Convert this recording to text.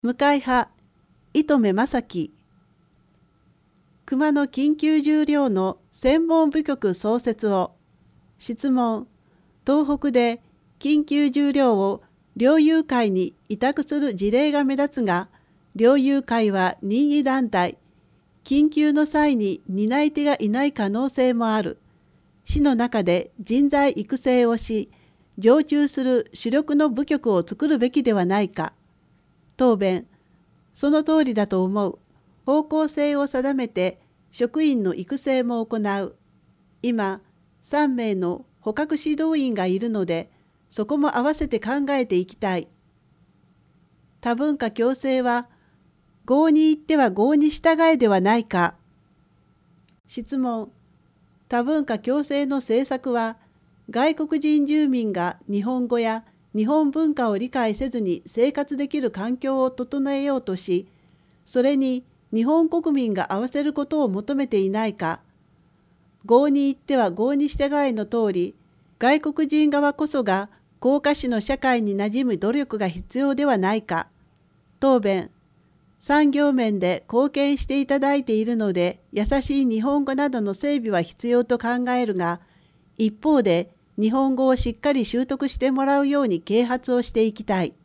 向井派、糸目正樹。熊の緊急重量の専門部局創設を。質問。東北で緊急重量を猟友会に委託する事例が目立つが、猟友会は任意団体。緊急の際に担い手がいない可能性もある。市の中で人材育成をし、常駐する主力の部局を作るべきではないか。答弁。その通りだと思う。方向性を定めて職員の育成も行う。今、3名の捕獲指導員がいるので、そこも合わせて考えていきたい。多文化共生は、郷に行っては郷に従えではないか。質問。多文化共生の政策は、外国人住民が日本語や日本文化を理解せずに生活できる環境を整えようとし、それに日本国民が合わせることを求めていないか。郷に行っては郷に従えの通り、外国人側こそが甲賀市の社会に馴染む努力が必要ではないか。答弁。産業面で貢献していただいているので、優しい日本語などの整備は必要と考えるが、一方で日本語をしっかり習得してもらうように啓発をしていきたい。